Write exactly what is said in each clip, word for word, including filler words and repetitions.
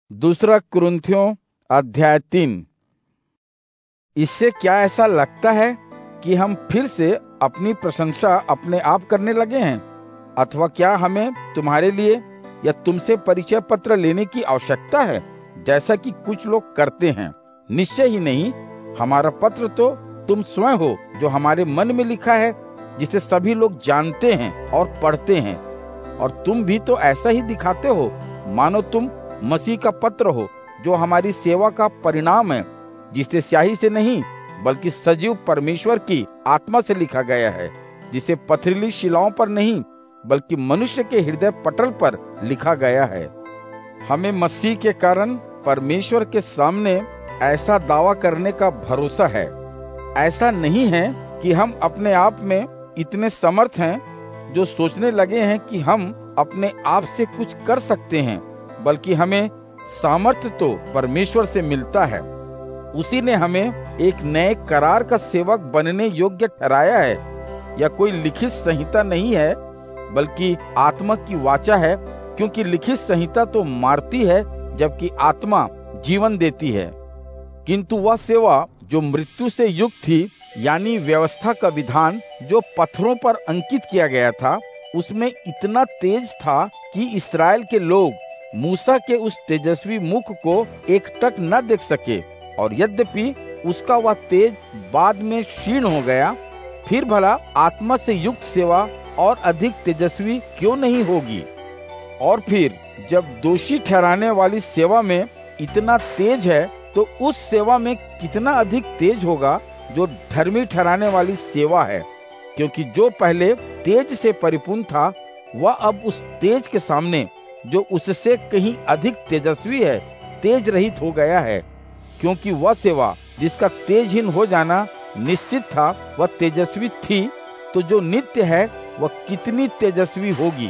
दूसरा कुरिन्थियों अध्याय तीन। इससे क्या ऐसा लगता है कि हम फिर से अपनी प्रशंसा अपने आप करने लगे हैं? अथवा क्या हमें तुम्हारे लिए या तुमसे परिचय पत्र लेने की आवश्यकता है, जैसा कि कुछ लोग करते हैं? निश्चय ही नहीं। हमारा पत्र तो तुम स्वयं हो, जो हमारे मन में लिखा है, जिसे सभी लोग जानते हैं और पढ़ते हैं। और तुम भी तो ऐसा ही दिखाते हो, मानो तुम मसीह का पत्र हो, जो हमारी सेवा का परिणाम है, जिसे स्याही से नहीं बल्कि सजीव परमेश्वर की आत्मा से लिखा गया है, जिसे पथरीली शिलाओं पर नहीं बल्कि मनुष्य के हृदय पटल पर लिखा गया है। हमें मसीह के कारण परमेश्वर के सामने ऐसा दावा करने का भरोसा है। ऐसा नहीं है कि हम अपने आप में इतने समर्थ हैं जो सोचने लगे हैं कि हम अपने आप से कुछ कर सकते हैं, बल्कि हमें सामर्थ्य तो परमेश्वर से मिलता है। उसी ने हमें एक नए करार का सेवक बनने योग्य ठहराया है। यह कोई लिखित संहिता नहीं है, बल्कि आत्मा की वाचा है, क्योंकि लिखित संहिता तो मारती है, जबकि आत्मा जीवन देती है। किंतु वह सेवा जो मृत्यु से युक्त थी, यानी व्यवस्था का विधान जो पत्थरों पर अंकित किया गया था, उसमें इतना तेज था कि इस्राएल के लोग मूसा के उस तेजस्वी मुख को एकटक न देख सके। और यद्यपि उसका वह तेज बाद में क्षीण हो गया, फिर भला आत्मा से युक्त सेवा और अधिक तेजस्वी क्यों नहीं होगी? और फिर जब दोषी ठहराने वाली सेवा में इतना तेज है, तो उस सेवा में कितना अधिक तेज होगा जो धर्मी ठहराने वाली सेवा है। क्योंकि जो पहले तेज से परिपूर्ण था, वह अब उस तेज के सामने जो उससे कहीं अधिक तेजस्वी है, तेज रहित हो गया है। क्योंकि वह सेवा जिसका तेजहीन हो जाना निश्चित था, वह तेजस्वी थी, तो जो नित्य है वह कितनी तेजस्वी होगी।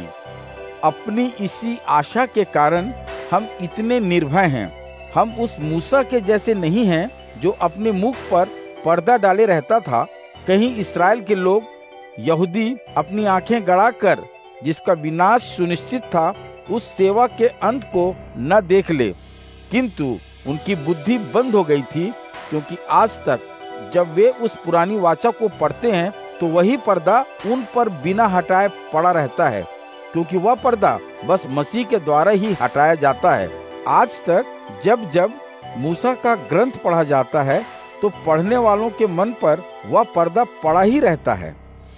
अपनी इसी आशा के कारण हम इतने निर्भय हैं। हम उस मूसा के जैसे नहीं हैं जो अपने मुख पर पर्दा डाले रहता था। कहीं इस्राएल के लोग यहूदी अपनी आंखें गड़ाकर जिसका विनाश सुनिश्चित था, उस सेवा के अंत को न देख ले। किंतु उनकी बुद्धि बंद हो गई थी, क्योंकि आज तक जब वे उस पुरानी वाचा को पढ़ते हैं, तो वही पर्दा उन पर बिना हटाए पड़ा रहता है, क्योंकि वह पर्दा बस मसीह के द्वारा ही हटाया जाता है। आज तक जब जब मूसा का ग्रंथ पढ़ा जाता है, तो पढ़ने वालों के मन पर वह पर्दा पड़ा ही रहता है।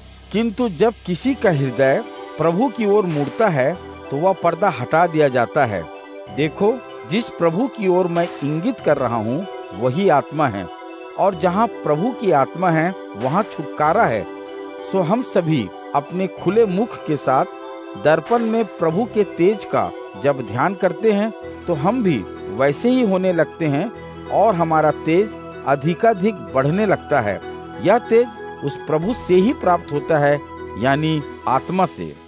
किंतु जब किसी का हृदय प्रभु की ओर मुड़ता है, तो वह पर्दा हटा दिया जाता है। देखो, जिस प्रभु की ओर मैं इंगित कर रहा हूँ, वही आत्मा है, और जहाँ प्रभु की आत्मा है, वहाँ छुटकारा है। सो हम सभी अपने खुले मुख के साथ दर्पण में प्रभु के तेज का जब ध्यान करते हैं, तो हम भी वैसे ही होने लगते हैं, और हमारा तेज अधिकाधिक बढ़ने लगता है। यह तेज उस प्रभु से ही प्राप्त होता है, यानी आत्मा से।